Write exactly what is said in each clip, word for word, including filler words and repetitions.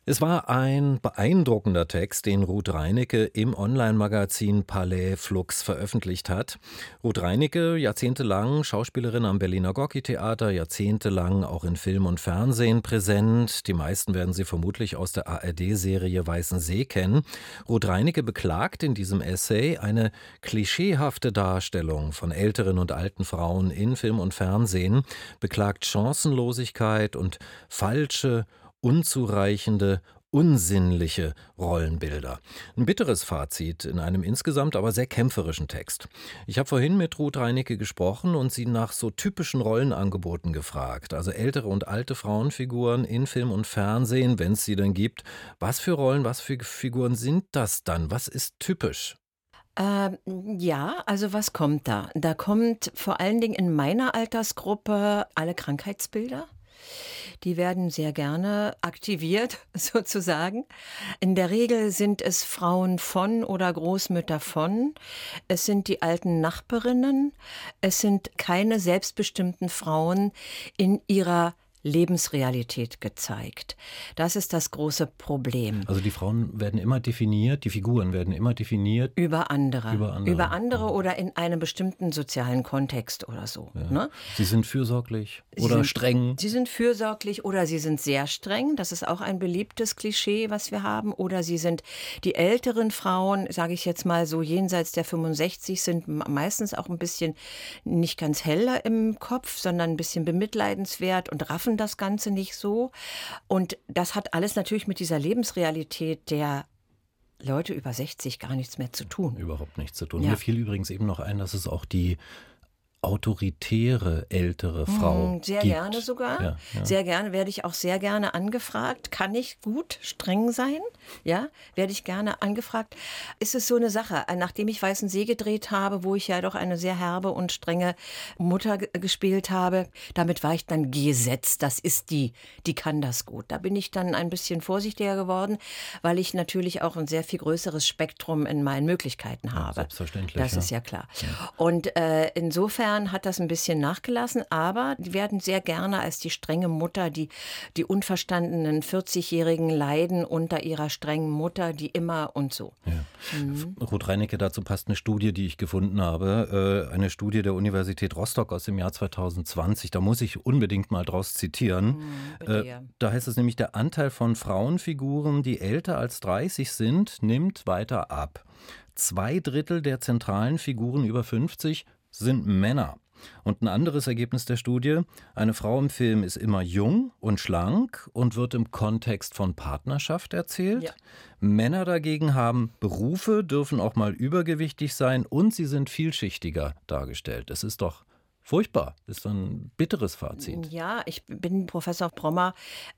Es war ein beeindruckender Text, den Ruth Reinecke im Online-Magazin Palais Flux veröffentlicht hat. Ruth Reinecke, jahrzehntelang Schauspielerin am Berliner Gorki-Theater, jahrzehntelang auch in Film und Fernsehen präsent. Die meisten werden sie vermutlich aus der A R D-Serie Weißensee kennen. Ruth Reinecke beklagt in diesem Essay eine klischeehafte Darstellung von älteren und alten Frauen in Film und Fernsehen, beklagt Chancenlosigkeit und falsche, unzureichende, unsinnliche Rollenbilder. Ein bitteres Fazit in einem insgesamt aber sehr kämpferischen Text. Ich habe vorhin mit Ruth Reinecke gesprochen und sie nach so typischen Rollenangeboten gefragt. Also ältere und alte Frauenfiguren in Film und Fernsehen, wenn es sie denn gibt. Was für Rollen, was für Figuren sind das dann? Was ist typisch? Ähm, ja, also was kommt da? Da kommt vor allen Dingen in meiner Altersgruppe alle Krankheitsbilder. Die werden sehr gerne aktiviert, sozusagen. In der Regel sind es Frauen von oder Großmütter von. Es sind die alten Nachbarinnen. Es sind keine selbstbestimmten Frauen in ihrer Lebensrealität gezeigt. Das ist das große Problem. Also die Frauen werden immer definiert, die Figuren werden immer definiert. Über andere. Über andere, Über andere ja. oder in einem bestimmten sozialen Kontext oder so. Ja. Ne? Sie sind fürsorglich Sie oder sind, streng. Sie sind fürsorglich oder sie sind sehr streng. Das ist auch ein beliebtes Klischee, was wir haben. Oder sie sind die älteren Frauen, sage ich jetzt mal so jenseits der fünfundsechzig, sind meistens auch ein bisschen nicht ganz heller im Kopf, sondern ein bisschen bemitleidenswert und raffen das Ganze nicht so. Und das hat alles natürlich mit dieser Lebensrealität der Leute über sechzig gar nichts mehr zu tun. Überhaupt nichts zu tun. Ja. Mir fiel übrigens eben noch ein, dass es auch die autoritäre ältere Frau Sehr gibt. gerne sogar. Ja, ja. Sehr gerne, werde ich auch sehr gerne angefragt. Kann ich gut streng sein? Ja, werde ich gerne angefragt. Ist es so eine Sache, nachdem ich Weißensee gedreht habe, wo ich ja doch eine sehr herbe und strenge Mutter g- gespielt habe, damit war ich dann gesetzt. Das ist die, die kann das gut. Da bin ich dann ein bisschen vorsichtiger geworden, weil ich natürlich auch ein sehr viel größeres Spektrum in meinen Möglichkeiten habe. Selbstverständlich. Das ja. ist ja klar. Und äh, insofern hat das ein bisschen nachgelassen, aber die werden sehr gerne als die strenge Mutter, die, die unverstandenen vierzigjährigen leiden unter ihrer strengen Mutter, die immer und so. Ja. Mhm. Ruth Reinecke, dazu passt eine Studie, die ich gefunden habe, äh, eine Studie der Universität Rostock aus dem Jahr zwanzig zwanzig. Da muss ich unbedingt mal draus zitieren. Mhm, äh, da heißt es nämlich, der Anteil von Frauenfiguren, die älter als dreißig sind, nimmt weiter ab. Zwei Drittel der zentralen Figuren über fünfzig sind Männer. Und ein anderes Ergebnis der Studie: Eine Frau im Film ist immer jung und schlank und wird im Kontext von Partnerschaft erzählt. Ja. Männer dagegen haben Berufe, dürfen auch mal übergewichtig sein und sie sind vielschichtiger dargestellt. Das ist doch furchtbar. Das ist ein bitteres Fazit. Ja, ich bin Professor Brommer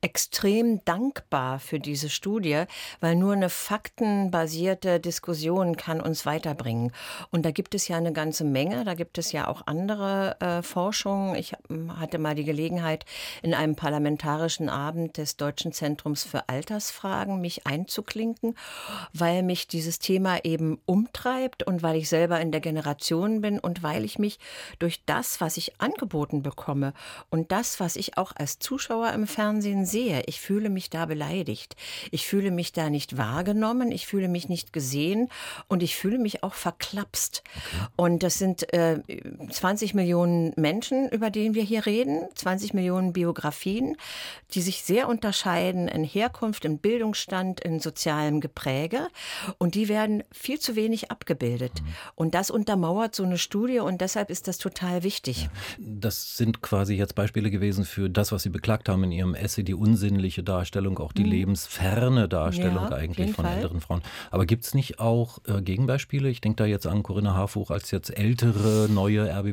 extrem dankbar für diese Studie, weil nur eine faktenbasierte Diskussion kann uns weiterbringen. Und da gibt es ja eine ganze Menge, da gibt es ja auch andere äh, Forschungen. Ich hatte mal die Gelegenheit, in einem parlamentarischen Abend des Deutschen Zentrums für Altersfragen mich einzuklinken, weil mich dieses Thema eben umtreibt und weil ich selber in der Generation bin und weil ich mich durch das, was ich angeboten bekomme und das, was ich auch als Zuschauer im Fernsehen sehe, ich fühle mich da beleidigt. Ich fühle mich da nicht wahrgenommen, ich fühle mich nicht gesehen und ich fühle mich auch verklapst. Okay. Und das sind äh, zwanzig Millionen Menschen, über die wir hier reden, zwanzig Millionen Biografien, die sich sehr unterscheiden in Herkunft, in Bildungsstand, in sozialem Gepräge und die werden viel zu wenig abgebildet. Mhm. Und das untermauert so eine Studie und deshalb ist das total wichtig. Ja. Das sind quasi jetzt Beispiele gewesen für das, was Sie beklagt haben in Ihrem Essay, die unsinnliche Darstellung, auch die mhm. lebensferne Darstellung ja, eigentlich von Fall. älteren Frauen. Aber gibt es nicht auch äh, Gegenbeispiele? Ich denke da jetzt an Corinna Harfuch als jetzt ältere, neue R B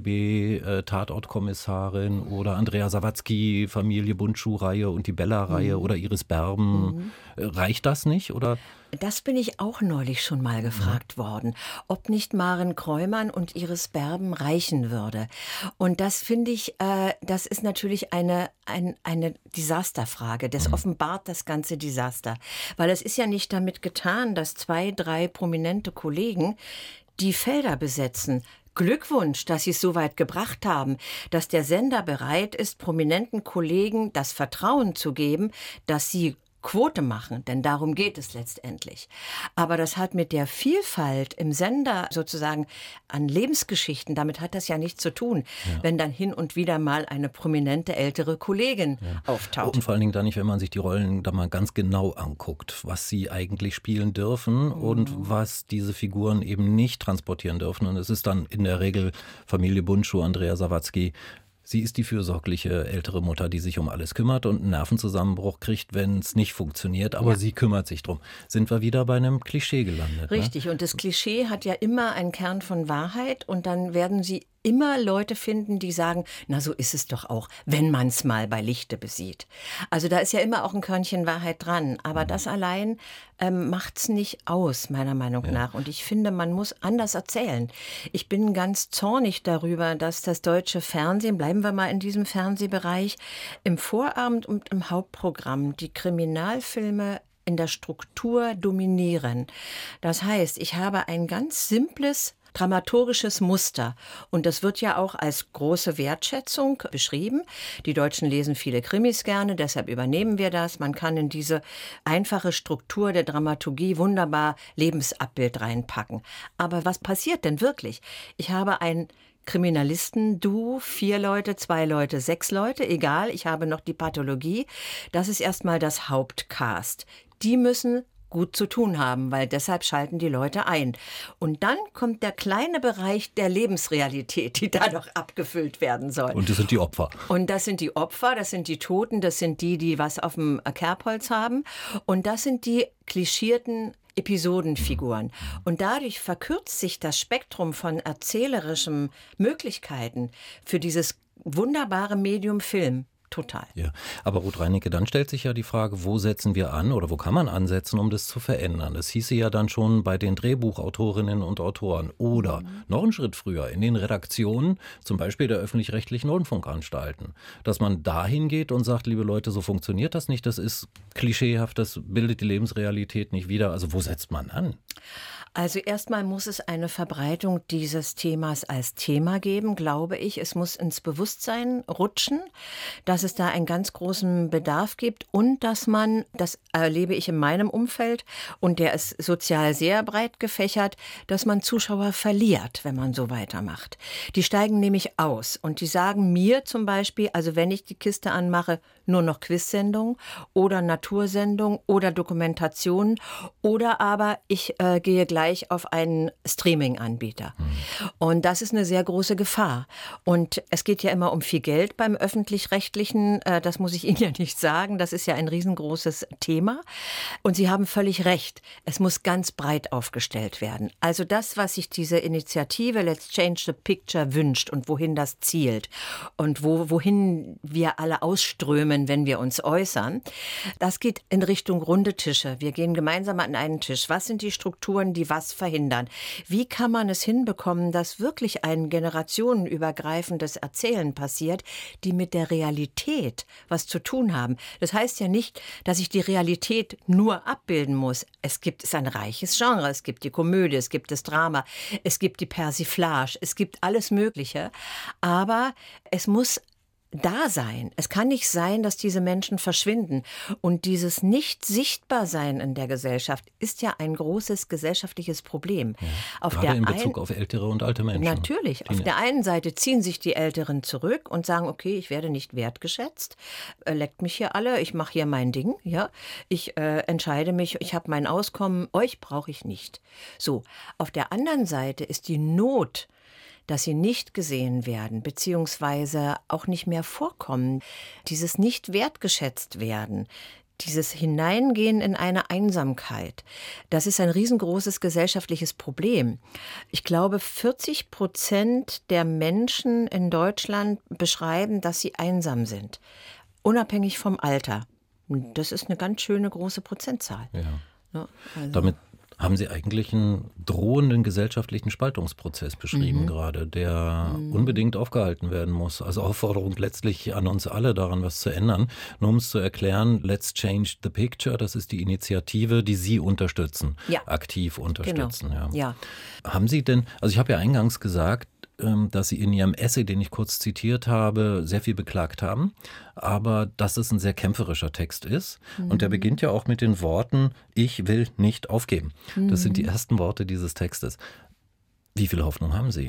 B-Tatortkommissarin äh, oder Andrea Sawatzki, Familie Bundschuh-Reihe und die Bella-Reihe mhm. oder Iris Berben. Mhm. Äh, reicht das nicht, oder? Das bin ich auch neulich schon mal gefragt ja. worden, ob nicht Maren Kräumann und Iris Berben reichen würde. Und das finde ich, äh, das ist natürlich eine, ein, eine Desasterfrage. Das mhm. offenbart das ganze Desaster. Weil es ist ja nicht damit getan, dass zwei, drei prominente Kollegen die Felder besetzen. Glückwunsch, dass Sie es so weit gebracht haben, dass der Sender bereit ist, prominenten Kollegen das Vertrauen zu geben, dass sie Quote machen, denn darum geht es letztendlich. Aber das hat mit der Vielfalt im Sender sozusagen an Lebensgeschichten, damit hat das ja nichts zu tun, ja. wenn dann hin und wieder mal eine prominente ältere Kollegin ja. auftaucht. Und vor allen Dingen da nicht, wenn man sich die Rollen da mal ganz genau anguckt, was sie eigentlich spielen dürfen mhm. und was diese Figuren eben nicht transportieren dürfen. Und es ist dann in der Regel Familie Bundschuh, Andrea Sawatzki. Sie ist die fürsorgliche ältere Mutter, die sich um alles kümmert und einen Nervenzusammenbruch kriegt, wenn es nicht funktioniert. Aber ja. sie kümmert sich drum. Sind wir wieder bei einem Klischee gelandet. Richtig. Ne? Und das Klischee hat ja immer einen Kern von Wahrheit. Und dann werden sie immer Leute finden, die sagen, na so ist es doch auch, wenn man es mal bei Lichte besieht. Also da ist ja immer auch ein Körnchen Wahrheit dran. Aber mhm. das allein ähm, macht es nicht aus, meiner Meinung ja. nach. Und ich finde, man muss anders erzählen. Ich bin ganz zornig darüber, dass das deutsche Fernsehen, bleiben wir mal in diesem Fernsehbereich, im Vorabend und im Hauptprogramm die Kriminalfilme in der Struktur dominieren. Das heißt, ich habe ein ganz simples dramaturgisches Muster. Und das wird ja auch als große Wertschätzung beschrieben. Die Deutschen lesen viele Krimis gerne, deshalb übernehmen wir das. Man kann in diese einfache Struktur der Dramaturgie wunderbar Lebensabbild reinpacken. Aber was passiert denn wirklich? Ich habe ein Kriminalisten-Duo, vier Leute, zwei Leute, sechs Leute, egal, ich habe noch die Pathologie. Das ist erstmal das Hauptcast. Die müssen gut zu tun haben, weil deshalb schalten die Leute ein. Und dann kommt der kleine Bereich der Lebensrealität, die da noch abgefüllt werden soll. Und das sind die Opfer. Und das sind die Opfer, das sind die Toten, das sind die, die was auf dem Kerbholz haben. Und das sind die klischierten Episodenfiguren. Und dadurch verkürzt sich das Spektrum von erzählerischen Möglichkeiten für dieses wunderbare Medium Film. Total. Ja, aber Ruth Reinicke, dann stellt sich ja die Frage, wo setzen wir an oder wo kann man ansetzen, um das zu verändern? Das hieße ja dann schon bei den Drehbuchautorinnen und Autoren oder mhm. noch einen Schritt früher in den Redaktionen, zum Beispiel der öffentlich-rechtlichen Rundfunkanstalten, dass man dahin geht und sagt, liebe Leute, so funktioniert das nicht, das ist klischeehaft, das bildet die Lebensrealität nicht wider. Also wo setzt man an? Also erstmal muss es eine Verbreitung dieses Themas als Thema geben, glaube ich. Es muss ins Bewusstsein rutschen, dass es da einen ganz großen Bedarf gibt und dass man, das erlebe ich in meinem Umfeld und der ist sozial sehr breit gefächert, dass man Zuschauer verliert, wenn man so weitermacht. Die steigen nämlich aus und die sagen mir zum Beispiel, also wenn ich die Kiste anmache, nur noch Quizsendung oder Natursendung oder Dokumentation oder aber ich äh, gehe gleich auf einen Streaming-Anbieter. Mhm. Und das ist eine sehr große Gefahr. Und es geht ja immer um viel Geld beim Öffentlich-Rechtlichen. Äh, das muss ich Ihnen ja nicht sagen. Das ist ja ein riesengroßes Thema. Und Sie haben völlig recht. Es muss ganz breit aufgestellt werden. Also das, was sich diese Initiative Let's Change the Picture wünscht und wohin das zielt und wo, wohin wir alle ausströmen, wenn wir uns äußern, das geht in Richtung runde Tische. Wir gehen gemeinsam an einen Tisch. Was sind die Strukturen, die was verhindern? Wie kann man es hinbekommen, dass wirklich ein generationenübergreifendes Erzählen passiert, die mit der Realität was zu tun haben? Das heißt ja nicht, dass ich die Realität nur abbilden muss. Es gibt es ist ein reiches Genre. Es gibt die Komödie, es gibt das Drama, es gibt die Persiflage, es gibt alles Mögliche. Aber es muss da sein. Es kann nicht sein, dass diese Menschen verschwinden. Und dieses Nicht-Sichtbar-Sein in der Gesellschaft ist ja ein großes gesellschaftliches Problem. Ja, auf gerade der in Bezug ein... auf ältere und alte Menschen. Natürlich. Die auf der einen Seite ziehen sich die Älteren zurück und sagen, okay, ich werde nicht wertgeschätzt, äh, leckt mich hier alle, ich mache hier mein Ding, ja, ich äh, entscheide mich, ich habe mein Auskommen, euch brauche ich nicht. So, auf der anderen Seite ist die Not, dass sie nicht gesehen werden, beziehungsweise auch nicht mehr vorkommen. Dieses nicht wertgeschätzt werden, dieses Hineingehen in eine Einsamkeit, das ist ein riesengroßes gesellschaftliches Problem. Ich glaube, vierzig Prozent der Menschen in Deutschland beschreiben, dass sie einsam sind, unabhängig vom Alter. Das ist eine ganz schöne große Prozentzahl. Ja. Ja, also. Damit haben Sie eigentlich einen drohenden gesellschaftlichen Spaltungsprozess beschrieben mhm. gerade, der mhm. unbedingt aufgehalten werden muss. Also Aufforderung letztlich an uns alle, daran was zu ändern. Nur um es zu erklären, Let's Change the Picture, das ist die Initiative, die Sie unterstützen, ja. aktiv unterstützen. Genau. Ja. Ja. Haben Sie denn, also ich habe ja eingangs gesagt, dass Sie in Ihrem Essay, den ich kurz zitiert habe, sehr viel beklagt haben, aber dass es ein sehr kämpferischer Text ist. Mhm. Und der beginnt ja auch mit den Worten, ich will nicht aufgeben. Mhm. Das sind die ersten Worte dieses Textes. Wie viel Hoffnung haben Sie?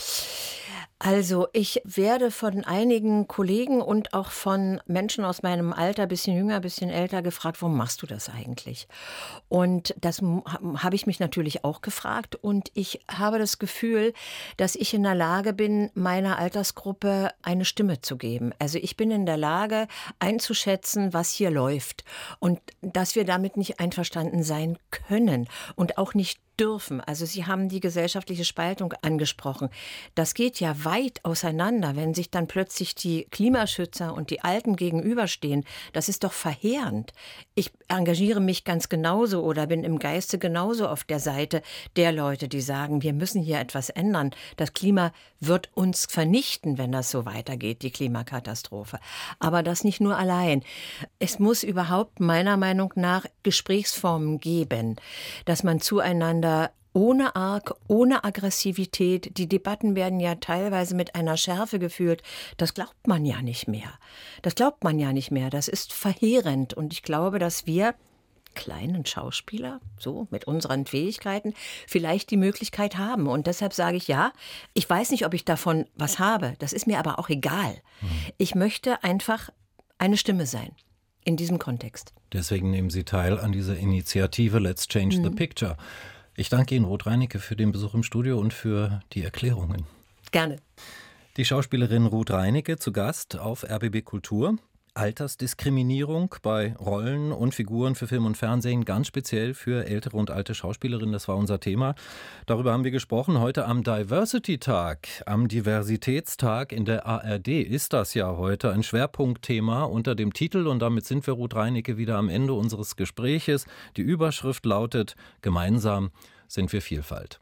Also ich werde von einigen Kollegen und auch von Menschen aus meinem Alter, bisschen jünger, bisschen älter, gefragt, warum machst du das eigentlich? Und das habe ich mich natürlich auch gefragt. Und ich habe das Gefühl, dass ich in der Lage bin, meiner Altersgruppe eine Stimme zu geben. Also ich bin in der Lage, einzuschätzen, was hier läuft. Und dass wir damit nicht einverstanden sein können und auch nicht dürfen. Also Sie haben die gesellschaftliche Spaltung angesprochen. Das geht ja weit auseinander, wenn sich dann plötzlich die Klimaschützer und die Alten gegenüberstehen. Das ist doch verheerend. Ich engagiere mich ganz genauso oder bin im Geiste genauso auf der Seite der Leute, die sagen, wir müssen hier etwas ändern. Das Klima wird uns vernichten, wenn das so weitergeht, die Klimakatastrophe. Aber das nicht nur allein. Es muss überhaupt meiner Meinung nach Gesprächsformen geben, dass man zueinander ohne Arg, ohne Aggressivität. Die Debatten werden ja teilweise mit einer Schärfe geführt. Das glaubt man ja nicht mehr. Das glaubt man ja nicht mehr. Das ist verheerend. Und ich glaube, dass wir kleinen Schauspieler, so mit unseren Fähigkeiten, vielleicht die Möglichkeit haben. Und deshalb sage ich ja, ich weiß nicht, ob ich davon was habe. Das ist mir aber auch egal. Ich möchte einfach eine Stimme sein in diesem Kontext. Deswegen nehmen Sie teil an dieser Initiative Let's Change mhm. the Picture. Ich danke Ihnen, Ruth Reinecke, für den Besuch im Studio und für die Erklärungen. Gerne. Die Schauspielerin Ruth Reinecke zu Gast auf R B B Kultur. Altersdiskriminierung bei Rollen und Figuren für Film und Fernsehen, ganz speziell für ältere und alte Schauspielerinnen. Das war unser Thema. Darüber haben wir gesprochen heute am Diversity-Tag, am Diversitätstag in der A R D ist das ja heute ein Schwerpunktthema unter dem Titel, und damit sind wir, Ruth Reinecke, wieder am Ende unseres Gespräches. Die Überschrift lautet: Gemeinsam sind wir Vielfalt.